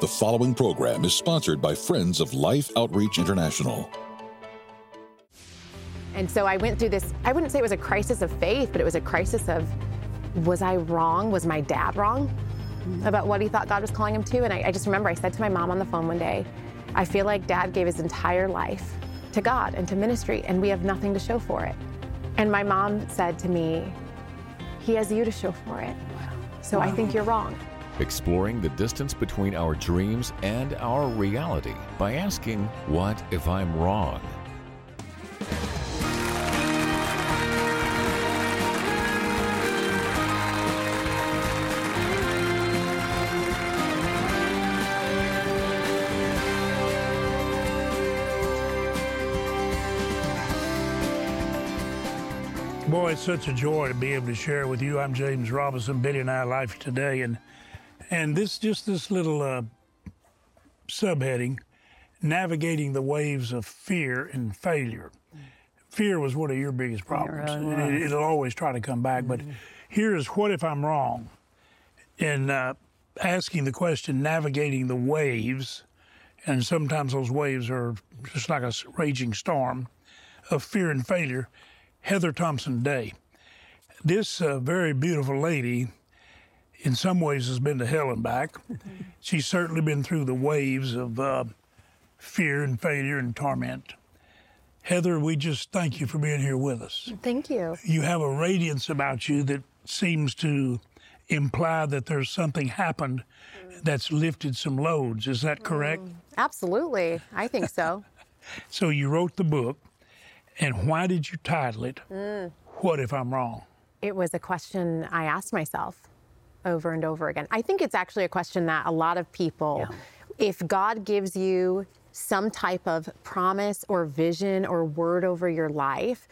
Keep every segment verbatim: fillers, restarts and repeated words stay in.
The following program is sponsored by Friends of Life Outreach International. And so I went through this, I wouldn't say it was a crisis of faith, but it was a crisis of, was I wrong? Was my dad wrong about what he thought God was calling him to? And I, I just remember I said to my mom on the phone one day, I feel like Dad gave his entire life to God and to ministry, and we have nothing to show for it. And my mom said to me, he has you to show for it. So wow. I think you're wrong. Exploring the distance between our dreams and our reality by asking, what if I'm wrong? Boy, it's such a joy to be able to share with you. I'm James Robinson, Betty and I Life Today, and and this just this little uh, subheading, navigating the waves of fear and failure. Fear was one of your biggest problems. It really it, it'll always try to come back, but here's what if I'm wrong? In uh, asking the question, navigating the waves, and sometimes those waves are just like a raging storm of fear and failure. Heather Thompson Day. This uh, very beautiful lady, in some ways, has been to hell and back. She's certainly been through the waves of uh, fear and failure and torment. Heather, we just thank you for being here with us. Thank you. You have a radiance about you that seems to imply that there's something happened that's lifted some loads. Is that correct? Mm, absolutely. I think so. So you wrote the book. And why did you title it, mm. What If I'm Wrong? It was a question I asked myself over and over again. I think it's actually a question that a lot of people, yeah. if God gives you some type of promise or vision or word over your life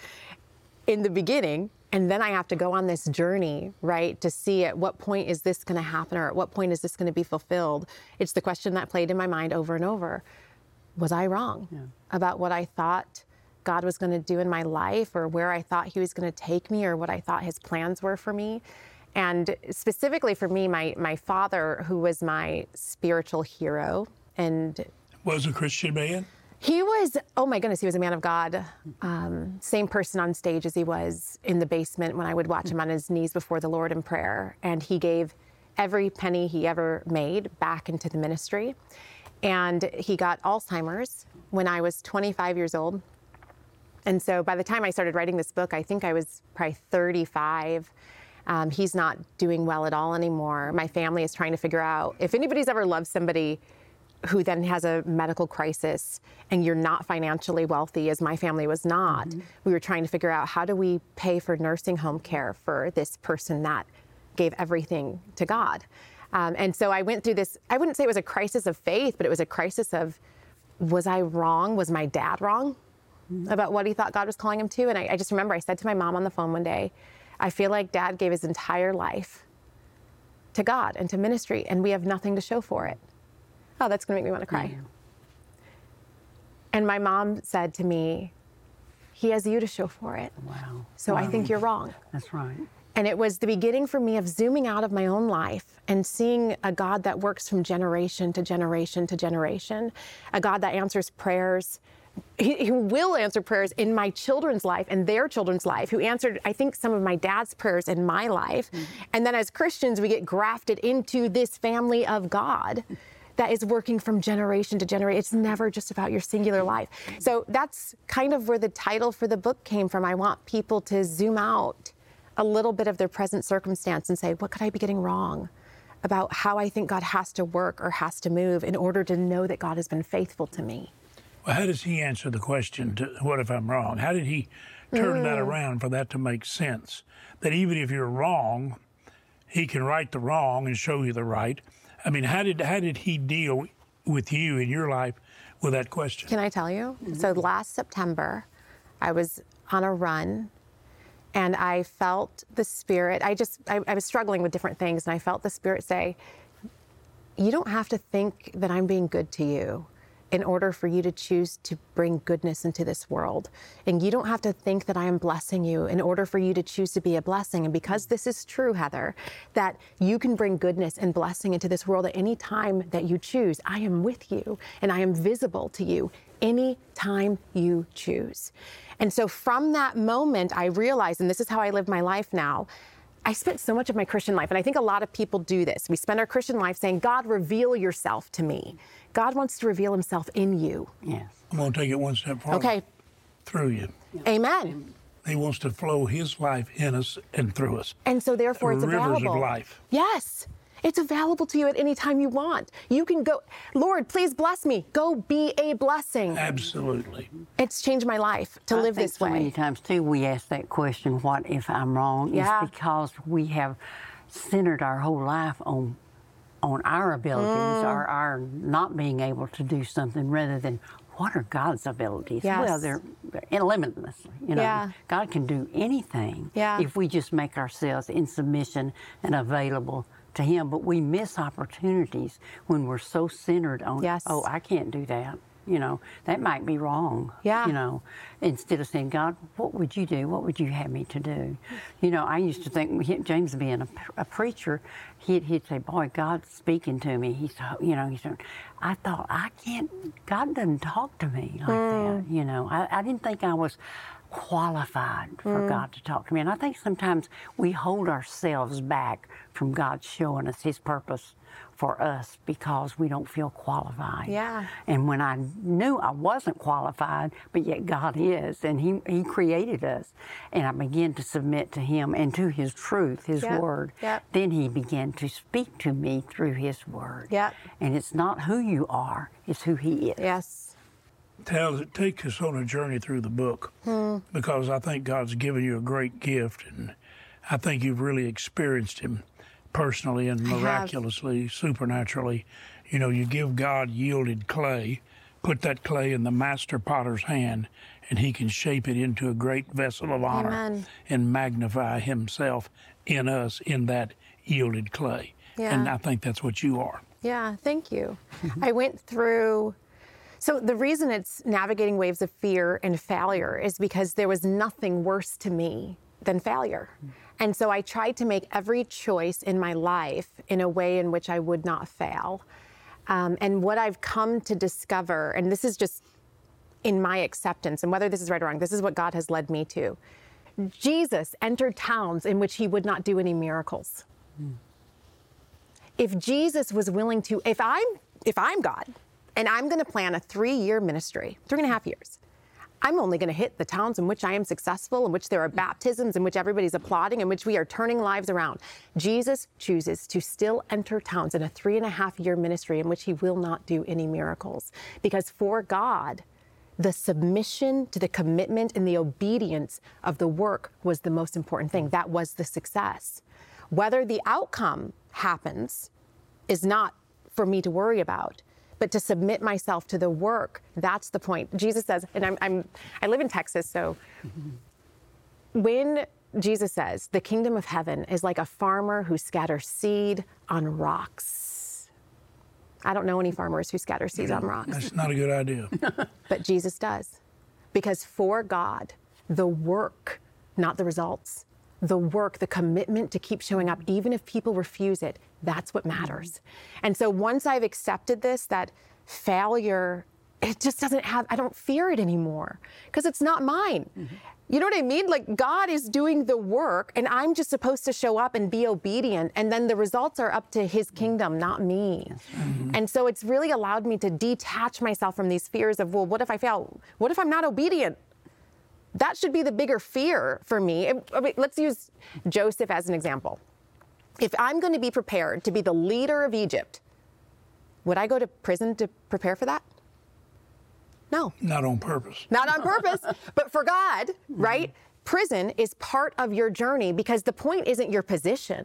in the beginning, and then I have to go on this journey, right, to see at what point is this going to happen or at what point is this going to be fulfilled. It's the question that played in my mind over and over. Was I wrong yeah. about what I thought God was going to do in my life, or where I thought he was going to take me, or what I thought his plans were for me? And specifically for me, my my father, who was my spiritual hero, and was a Christian man? He was, oh my goodness, he was a man of God. Um, same person on stage as he was in the basement when I would watch him on his knees before the Lord in prayer. And he gave every penny he ever made back into the ministry. And he got Alzheimer's when I was twenty-five years old. And so by the time I started writing this book, I think I was probably thirty-five. Um, he's not doing well at all anymore. My family is trying to figure out, if anybody's ever loved somebody who then has a medical crisis and you're not financially wealthy, as my family was not, mm-hmm. we were trying to figure out, how do we pay for nursing home care for this person that gave everything to God? Um, and so I went through this, I wouldn't say it was a crisis of faith, but it was a crisis of, was I wrong? Was my dad wrong about what he thought God was calling him to? And I, I just remember I said to my mom on the phone one day, I feel like Dad gave his entire life to God and to ministry, and we have nothing to show for it. Oh, that's going to make me want to cry. Mm-hmm. And my mom said to me, he has you to show for it. Wow. So wow. I think you're wrong. That's right. And it was the beginning for me of zooming out of my own life and seeing a God that works from generation to generation to generation, a God that answers prayers. He, he will answer prayers in my children's life and their children's life, who answered, I think, some of my dad's prayers in my life. Mm-hmm. And then as Christians, we get grafted into this family of God that is working from generation to generation. It's never just about your singular life. So that's kind of where the title for the book came from. I want people to zoom out a little bit of their present circumstance and say, what could I be getting wrong about how I think God has to work or has to move in order to know that God has been faithful to me? Well, how does he answer the question, to, what if I'm wrong? How did he turn mm. that around for that to make sense? That even if you're wrong, he can right the wrong and show you the right. I mean, how did how did he deal with you in your life with that question? Can I tell you? Mm-hmm. So last September, I was on a run, and I felt the Spirit. I just, I, I was struggling with different things, and I felt the Spirit say, you don't have to think that I'm being good to you. in order for you to choose to bring goodness into this world. And you don't have to think that I am blessing you in order for you to choose to be a blessing. And because this is true, Heather, that you can bring goodness and blessing into this world at any time that you choose. I am with you and I am visible to you any time you choose. And so from that moment, I realized, and this is how I live my life now, I spent so much of my Christian life, and I think a lot of people do this. We spend our Christian life saying, God, reveal yourself to me. God wants to reveal himself in you. Yes. I'm going to take it one step farther. Okay. Through you. Amen. He wants to flow his life in us and through us. And so therefore it's Rivers available. of life. Yes. It's available to you at any time you want. You can go, Lord, please bless me. Go be a blessing. Absolutely. It's changed my life to I live think this so way. many times too we ask that question, what if I'm wrong? Yeah. It's because we have centered our whole life on on our abilities Mm. or our not being able to do something rather than what are God's abilities? Yes. Well, they're limitless. You know, Yeah. God can do anything Yeah. if we just make ourselves in submission and available to him. But we miss opportunities when we're so centered on, Yes. oh, I can't do that. You know, that might be wrong. Yeah. You know, instead of saying, God, what would you do? What would you have me to do? You know, I used to think, James being a, a preacher, he'd, he'd say, boy, God's speaking to me. He's, you know, he's, I thought, I can't, God doesn't talk to me like Mm. that. You know, I, I didn't think I was qualified for Mm. God to talk to me. And I think sometimes we hold ourselves back from God showing us his purpose for us because we don't feel qualified. Yeah. And when I knew I wasn't qualified, but yet God is, and he, he created us, and I began to submit to him and to his truth, his Yep. word, Yep. then he began to speak to me through his word. Yep. And it's not who you are, it's who he is. Yes. Tell, take us on a journey through the book Hmm. because I think God's given you a great gift, and I think you've really experienced him personally and have. miraculously, supernaturally. You know, you give God yielded clay, put that clay in the master potter's hand, and he can shape it into a great vessel of honor Amen. and magnify himself in us in that yielded clay. Yeah. And I think that's what you are. Yeah, thank you. I went through, so the reason it's navigating waves of fear and failure is because there was nothing worse to me than failure. And so I tried to make every choice in my life in a way in which I would not fail. Um, and what I've come to discover, and this is just in my acceptance, and whether this is right or wrong, this is what God has led me to. Jesus entered towns in which he would not do any miracles. Mm. If Jesus was willing to, if I'm, if I'm God, and I'm going to plan a three-year ministry, three and a half years, I'm only going to hit the towns in which I am successful, in which there are baptisms, in which everybody's applauding, in which we are turning lives around. Jesus chooses to still enter towns in a three and a half year ministry in which he will not do any miracles. Because for God, the submission to the commitment and the obedience of the work was the most important thing. That was the success. Whether the outcome happens is not for me to worry about. But to submit myself to the work, that's the point. Jesus says, and I'm, I'm I live in Texas, so when Jesus says, the kingdom of heaven is like a farmer who scatters seed on rocks. I don't know any farmers who scatter seeds on rocks. That's not a good idea. But Jesus does. Because for God, the work, not the results, the work, the commitment to keep showing up, even if people refuse it, that's what matters. And so once I've accepted this, that failure, it just doesn't have, I don't fear it anymore because it's not mine. Mm-hmm. You know what I mean? Like God is doing the work and I'm just supposed to show up and be obedient. And then the results are up to his kingdom, not me. Mm-hmm. And so it's really allowed me to detach myself from these fears of, well, what if I fail? What if I'm not obedient? That should be the bigger fear for me. I mean, let's use Joseph as an example. If I'm going to be prepared to be the leader of Egypt, would I go to prison to prepare for that? No. Not on purpose. Not on purpose, but for God, right? Prison is part of your journey because the point isn't your position.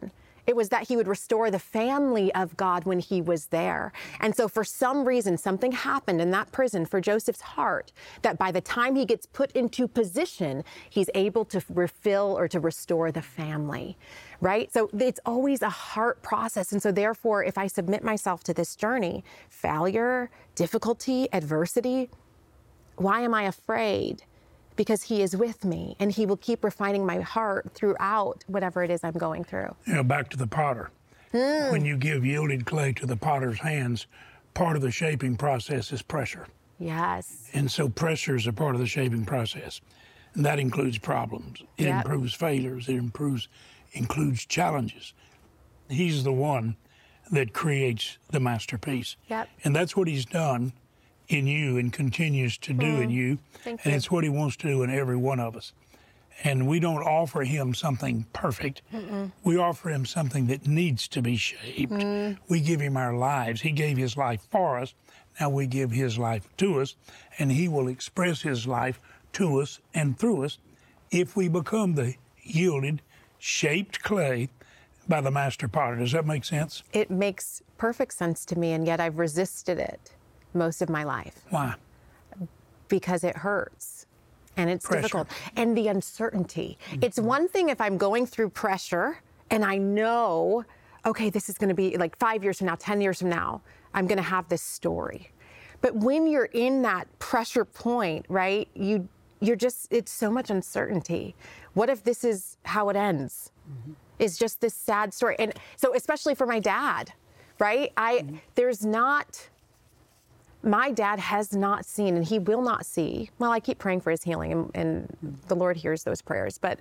It was that he would restore the family of God when he was there. And so for some reason, something happened in that prison for Joseph's heart that by the time he gets put into position, he's able to refill or to restore the family, right? So it's always a heart process. And so therefore, if I submit myself to this journey, failure, difficulty, adversity, why am I afraid? Because he is with me and he will keep refining my heart throughout whatever it is I'm going through. You know, back to the potter. Mm. When you give yielded clay to the potter's hands, part of the shaping process is pressure. Yes. And so pressure is a part of the shaping process. And that includes problems. It Yep. improves failures. It improves, includes challenges. He's the one that creates the masterpiece. Yep. And that's what he's done in you and continues to do mm. in you. Thank and you. It's what he wants to do in every one of us. And we don't offer him something perfect. Mm-mm. We offer him something that needs to be shaped. Mm. We give him our lives. He gave his life for us. Now we give his life to us, and he will express his life to us and through us if we become the yielded, shaped clay by the master potter. Does that make sense? It makes perfect sense to me, and yet I've resisted it most of my life. Why? Because it hurts and it's Pressure. difficult. And the uncertainty. Mm-hmm. It's one thing if I'm going through pressure and I know, okay, this is going to be like five years from now, ten years from now, I'm going to have this story. But when you're in that pressure point, right, you, you're just, it's so much uncertainty. What if this is how it ends? Mm-hmm. It's just this sad story. And so especially for my dad, right, I, mm-hmm. there's not... My dad has not seen, and he will not see, well, I keep praying for his healing, and, and the Lord hears those prayers, but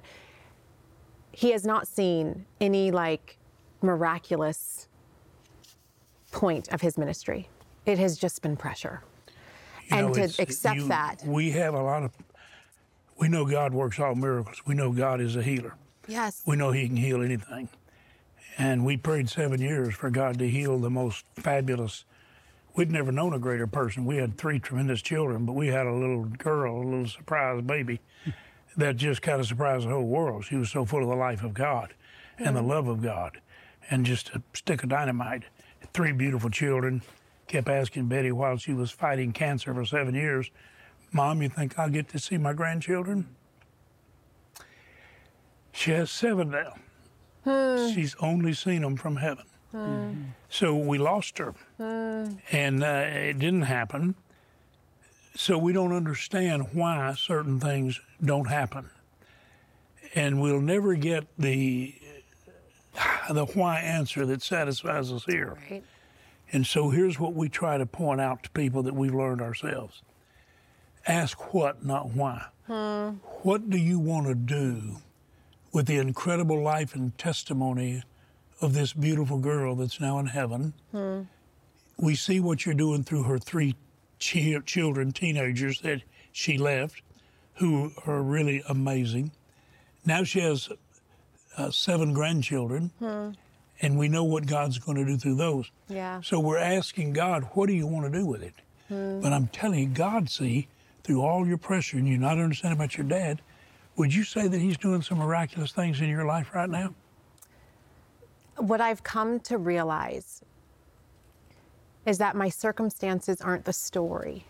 he has not seen any, like, miraculous point of his ministry. It has just been pressure. You and know, to accept you, that. We have a lot of, we know God works all miracles. We know God is a healer. Yes. We know he can heal anything. And we prayed seven years for God to heal the most fabulous. We'd never known a greater person. We had three tremendous children, but we had a little girl, a little surprise baby that just kind of surprised the whole world. She was so full of the life of God and mm-hmm. the love of God and just a stick of dynamite. Three beautiful children. Kept asking Betty while she was fighting cancer for seven years, Mom, you think I'll get to see my grandchildren? She has seven now. Hmm. She's only seen them from heaven. Mm-hmm. So we lost her, mm. and uh, it didn't happen. So we don't understand why certain things don't happen, and we'll never get the the why answer that satisfies us here. Right. And so here's what we try to point out to people that we've learned ourselves: ask what, not why. Hmm. What do you want to do with the incredible life and testimony of this beautiful girl that's now in heaven? Hmm. We see what you're doing through her three ch- children, teenagers that she left, who are really amazing. Now she has uh, seven grandchildren, hmm. and we know what God's going to do through those. Yeah. So we're asking God, what do you want to do with it? Hmm. But I'm telling you, God, see, through all your pressure and you not understanding about your dad, would you say that he's doing some miraculous things in your life right now? What I've come to realize is that my circumstances aren't the story.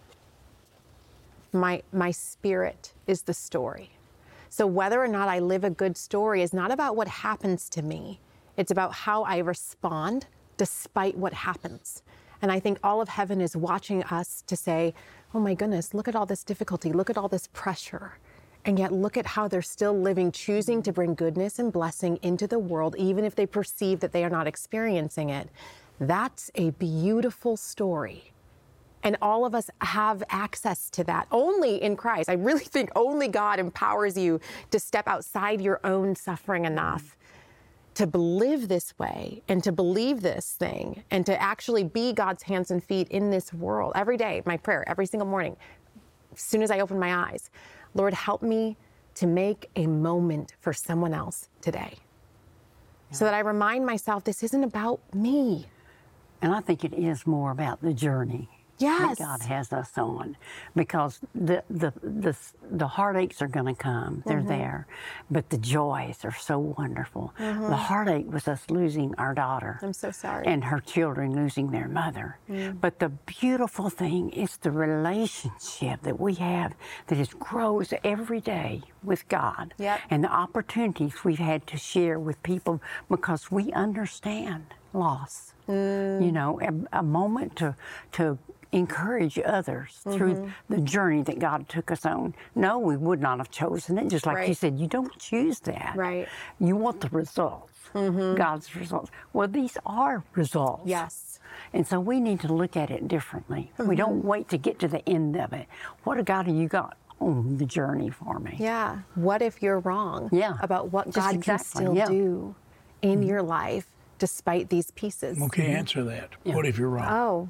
My, my spirit is the story. So whether or not I live a good story is not about what happens to me. It's about how I respond despite what happens. And I think all of heaven is watching us to say, oh my goodness, look at all this difficulty, look at all this pressure. And yet look at how they're still living, choosing to bring goodness and blessing into the world, even if they perceive that they are not experiencing it. That's a beautiful story. And all of us have access to that only in Christ. I really think only God empowers you to step outside your own suffering enough to live this way and to believe this thing and to actually be God's hands and feet in this world. Every day, my prayer, every single morning, as soon as I open my eyes, Lord, help me to make a moment for someone else today. Yeah. So that I remind myself this isn't about me. And I think it is more about the journey. Yes. that God has us on, because the the the, the heartaches are going to come. They're Mm-hmm. there, but the joys are so wonderful. Mm-hmm. The heartache was us losing our daughter. I'm so sorry. And her children losing their mother. Mm. But the beautiful thing is the relationship that we have that is grows every day with God. Yep. And the opportunities we've had to share with people, because we understand loss. Mm. You know, a, a moment to to encourage others Mm-hmm. through the journey that God took us on. No, we would not have chosen it. Just like you Right. said, you don't choose that. Right. You want the results, God's results. Well, these are results. Yes. And so we need to look at it differently. We don't Mm-hmm. wait to get to the end of it. What, God, have you got on the journey for me? Yeah. What if you're wrong Yeah. about what Just God can exactly, still yeah. do in your life despite these pieces? Okay, answer that. What if you're wrong? Oh,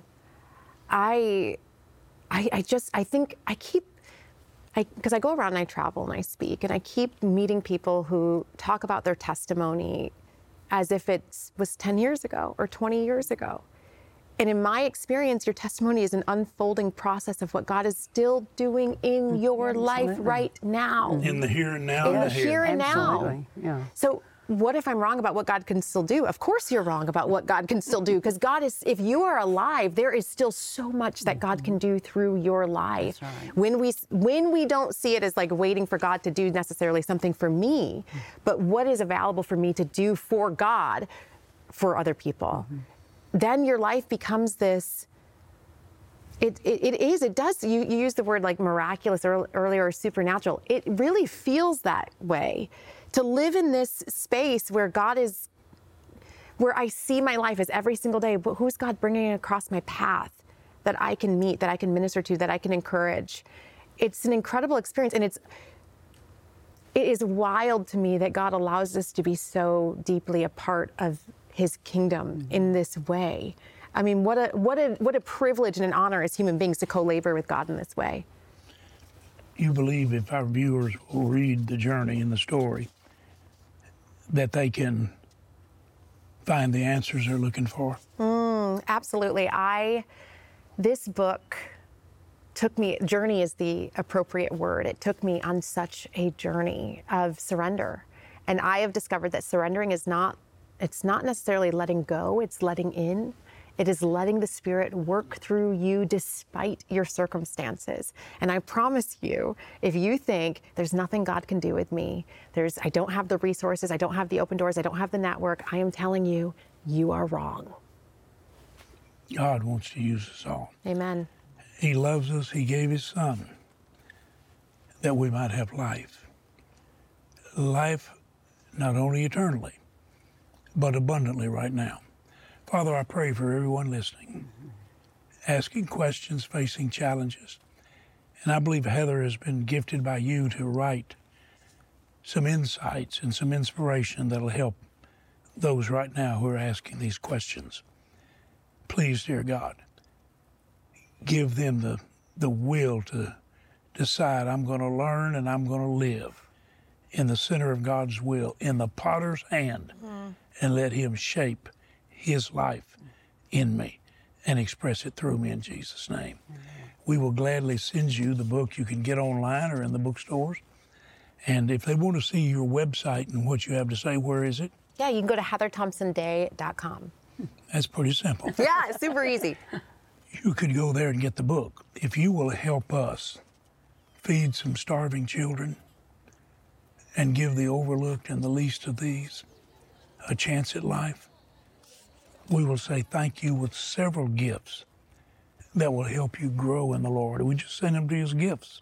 I, I, I just, I think I keep, I, because I go around and I travel and I speak, and I keep meeting people who talk about their testimony as if it was ten years ago or twenty years ago. And in my experience, your testimony is an unfolding process of what God is still doing in your life Absolutely. right now. In the here and now In and the here and now. Absolutely, yeah. So what if I'm wrong about what God can still do? Of course you're wrong about what God can still do, because God is, if you are alive, there is still so much that God can do through your life. That's right. When we when we don't see it as like waiting for God to do necessarily something for me, but what is available for me to do for God for other people, then your life becomes this. It, it, it is, it does, you, you use the word like miraculous ear- earlier or supernatural. It really feels that way. To live in this space where God is, where I see my life as every single day, but who's God bringing across my path that I can meet, that I can minister to, that I can encourage. It's an incredible experience. And it's, it is wild to me that God allows us to be so deeply a part of his kingdom mm-hmm. in this way. I mean, what a what a what a privilege and an honor as human beings to co-labor with God in this way. You believe if our viewers will read the journey and the story, that they can find the answers they're looking for? Mm, absolutely. I, this book took me, journey is the appropriate word. It took me on such a journey of surrender. And I have discovered that surrendering is not, it's not necessarily letting go, it's letting in. It is letting the Spirit work through you despite your circumstances. And I promise you, if you think there's nothing God can do with me, there's I don't have the resources, I don't have the open doors, I don't have the network, I am telling you, you are wrong. God wants to use us all. Amen. He loves us. He gave his son that we might have life. Life not only eternally, but abundantly right now. Father, I pray for everyone listening, asking questions, facing challenges. And I believe Heather has been gifted by you to write some insights and some inspiration that'll help those right now who are asking these questions. Please, dear God, give them the, the will to decide, I'm going to learn and I'm going to live in the center of God's will, in the potter's hand, mm. and let him shape his life in me and express it through me in Jesus' name. Mm-hmm. We will gladly send you the book. You can get online or in the bookstores. And if they want to see your website and what you have to say, where is it? Yeah, you can go to heather thompson day dot com. That's pretty simple. Yeah, it's super easy. You could go there and get the book. If you will help us feed some starving children and give the overlooked and the least of these a chance at life, we will say thank you with several gifts that will help you grow in the Lord. We just send them to you as gifts.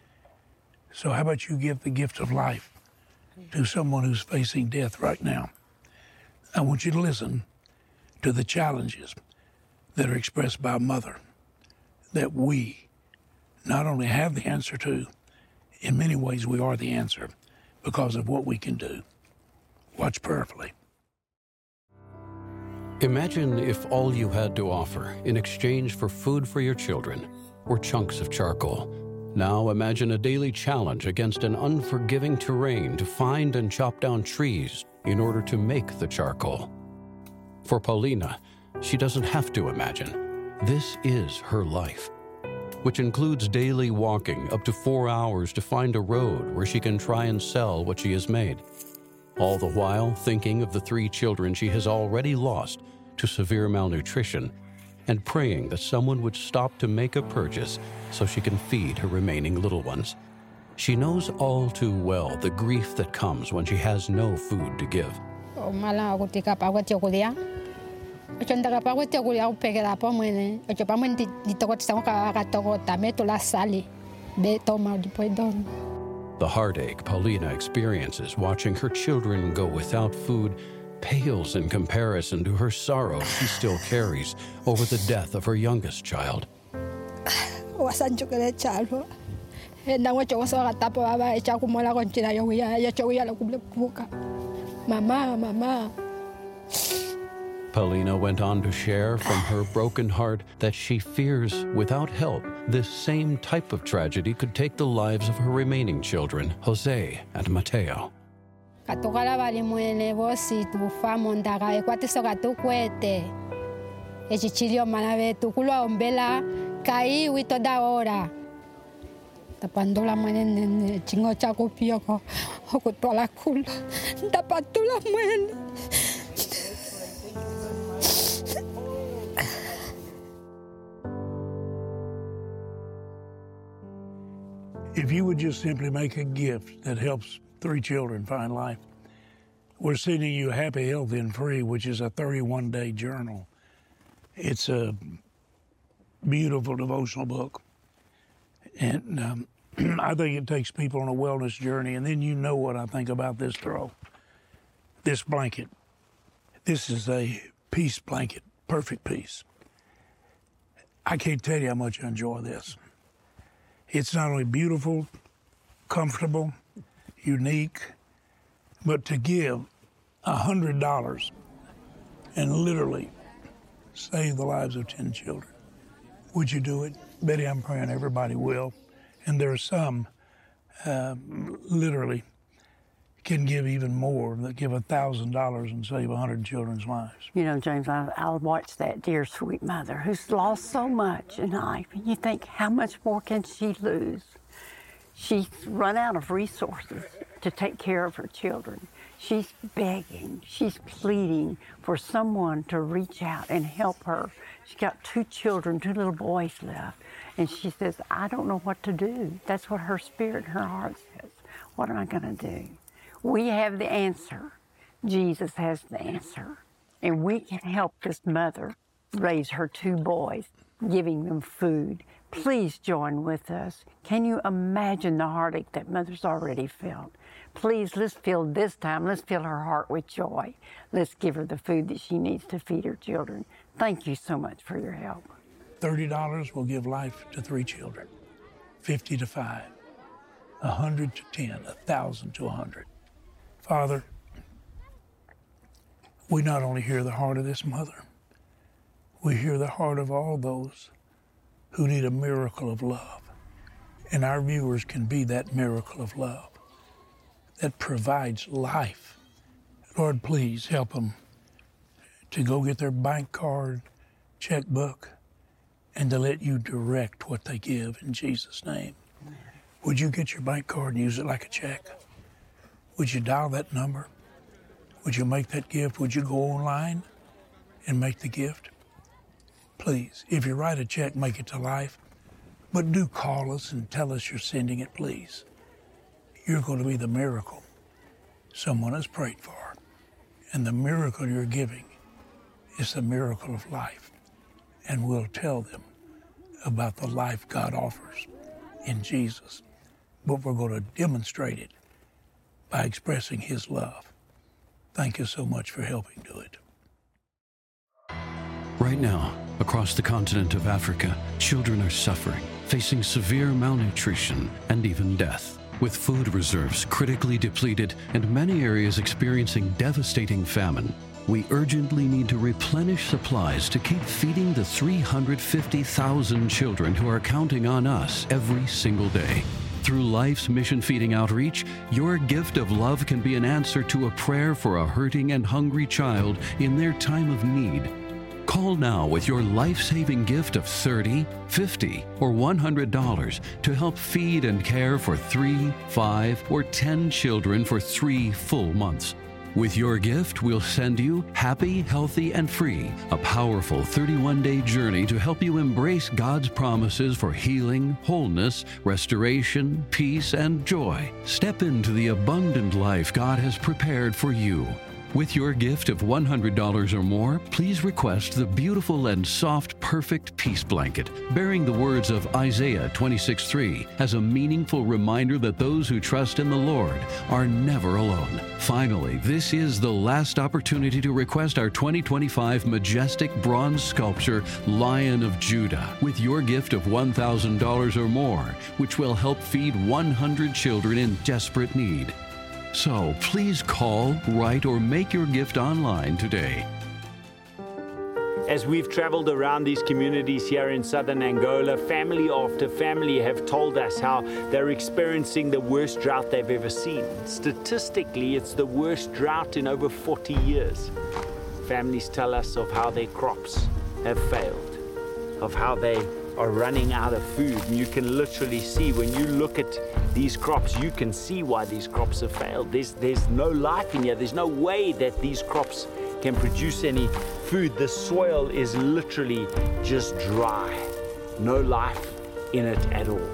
So how about you give the gift of life to someone who's facing death right now? I want you to listen to the challenges that are expressed by a mother that we not only have the answer to, in many ways we are the answer because of what we can do. Watch prayerfully. Imagine if all you had to offer in exchange for food for your children were chunks of charcoal. Now imagine a daily challenge against an unforgiving terrain to find and chop down trees in order to make the charcoal. For Paulina, she doesn't have to imagine. this is her life, which includes daily walking up to four hours to find a road where she can try and sell what she has made, all the while thinking of the three children she has already lost to severe malnutrition and praying that someone would stop to make a purchase so she can feed her remaining little ones. She knows all too well the grief that comes when she has no food to give. The heartache Paulina experiences watching her children go without food pales in comparison to her sorrow she still carries over the death of her youngest child. Mama, mama. Paulina went on to share from her broken heart that she fears without help, this same type of tragedy could take the lives of her remaining children, Jose and Mateo. Tapando la muene chingo chaco pioko o toda la cula tapando la muene. If you would just simply make a gift that helps three children find life, we're sending you Happy, Healthy, and Free, which is a thirty-one day journal. It's a beautiful devotional book. And um, I think it takes people on a wellness journey. And then you know what I think about this throw. This blanket. This is a peace blanket, perfect peace. I can't tell you how much I enjoy this. It's not only beautiful, comfortable, unique, but to give one hundred dollars and literally save the lives of ten children. Would you do it? Betty, I'm praying everybody will. And there are some uh, literally can give even more, that give one thousand dollars and save one hundred children's lives. You know, James, I, I watch that dear sweet mother who's lost so much in life, and you think, how much more can she lose? She's run out of resources to take care of her children. She's begging, she's pleading for someone to reach out and help her. She's got two children, two little boys left, and she says, I don't know what to do. That's what her spirit, her heart says. What am I gonna do? We have the answer. Jesus has the answer. And we can help this mother raise her two boys, giving them food. Please join with us. Can you imagine the heartache that mother's already felt? Please, let's fill this time, let's fill her heart with joy. Let's give her the food that she needs to feed her children. Thank you so much for your help. thirty dollars will give life to three children, fifty to five, one hundred to ten, one thousand to one hundred. Father, we not only hear the heart of this mother, we hear the heart of all those who need a miracle of love. And our viewers can be that miracle of love that provides life. Lord, please help them to go get their bank card, checkbook, and to let you direct what they give in Jesus' name. Would you get your bank card and use it like a check? Would you dial that number? Would you make that gift? Would you go online and make the gift? Please, if you write a check, make it to Life, but do call us and tell us you're sending it, please. You're going to be the miracle someone has prayed for, and the miracle you're giving is the miracle of life, and we'll tell them about the life God offers in Jesus, but we're going to demonstrate it by expressing His love. Thank you so much for helping do it. Right now, across the continent of Africa, children are suffering, facing severe malnutrition and even death. With food reserves critically depleted and many areas experiencing devastating famine, we urgently need to replenish supplies to keep feeding the three hundred fifty thousand children who are counting on us every single day. Through Life's Mission Feeding Outreach, your gift of love can be an answer to a prayer for a hurting and hungry child in their time of need. Call now with your life-saving gift of thirty dollars, fifty dollars, or one hundred dollars to help feed and care for three, five, or ten children for three full months. With your gift, we'll send you Happy, Healthy, and Free, a powerful thirty-one day journey to help you embrace God's promises for healing, wholeness, restoration, peace, and joy. Step into the abundant life God has prepared for you. With your gift of one hundred dollars or more, please request the beautiful and soft Perfect Peace Blanket, bearing the words of Isaiah twenty-six three as a meaningful reminder that those who trust in the Lord are never alone. Finally, this is the last opportunity to request our twenty twenty-five majestic bronze sculpture, Lion of Judah, with your gift of one thousand dollars or more, which will help feed one hundred children in desperate need. So please call, write, or make your gift online today. As we've traveled around these communities here in southern Angola, family after family have told us how they're experiencing the worst drought they've ever seen. Statistically, it's the worst drought in over forty years. Families tell us of how their crops have failed, of how they are running out of food. And you can literally see, when you look at these crops, you can see why these crops have failed. There's, there's no life in here. There's no way that these crops can produce any food. The soil is literally just dry. No life in it at all.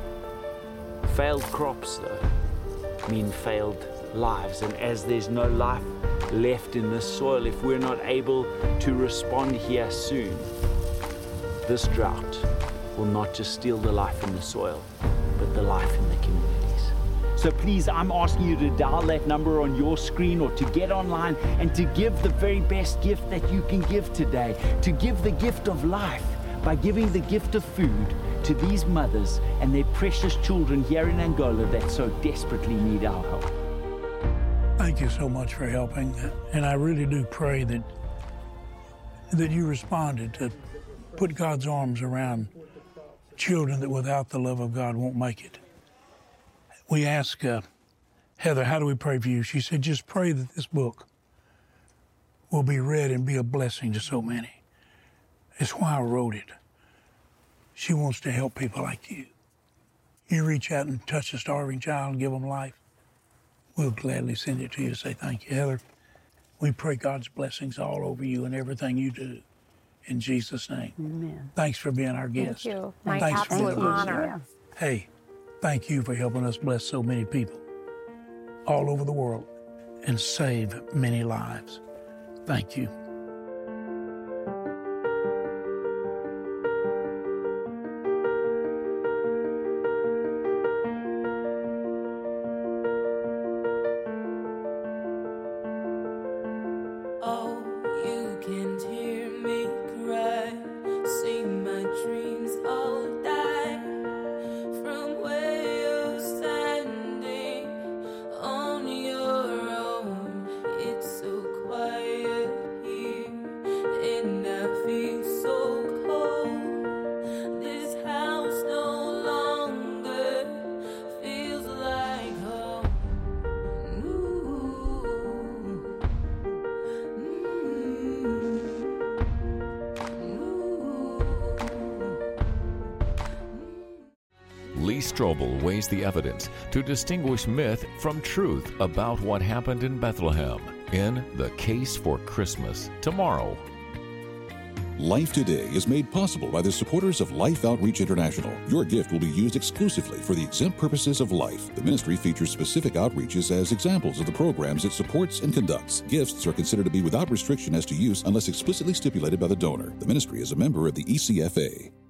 Failed crops, though, mean failed lives. And as there's no life left in the soil, if we're not able to respond here soon, this drought will not just steal the life in the soil, but the life in the communities. So please, I'm asking you to dial that number on your screen or to get online and to give the very best gift that you can give today, to give the gift of life by giving the gift of food to these mothers and their precious children here in Angola that so desperately need our help. Thank you so much for helping, and I really do pray that that you responded to put God's arms around children that without the love of God won't make it. We asked uh, Heather, how do we pray for you? She said, just pray that this book will be read and be a blessing to so many. It's why I wrote it. She wants to help people like you. You reach out and touch a starving child and give them life, we'll gladly send it to you to say thank you. Heather, we pray God's blessings all over you and everything you do. In Jesus' name. Amen. Thanks for being our guest. Thank you. My Thanks absolute for honor. Hey, thank you for helping us bless so many people all over the world and save many lives. Thank you. Lee Strobel weighs the evidence to distinguish myth from truth about what happened in Bethlehem in The Case for Christmas, tomorrow. Life Today is made possible by the supporters of Life Outreach International. Your gift will be used exclusively for the exempt purposes of life. The ministry features specific outreaches as examples of the programs it supports and conducts. Gifts are considered to be without restriction as to use unless explicitly stipulated by the donor. The ministry is a member of the E C F A.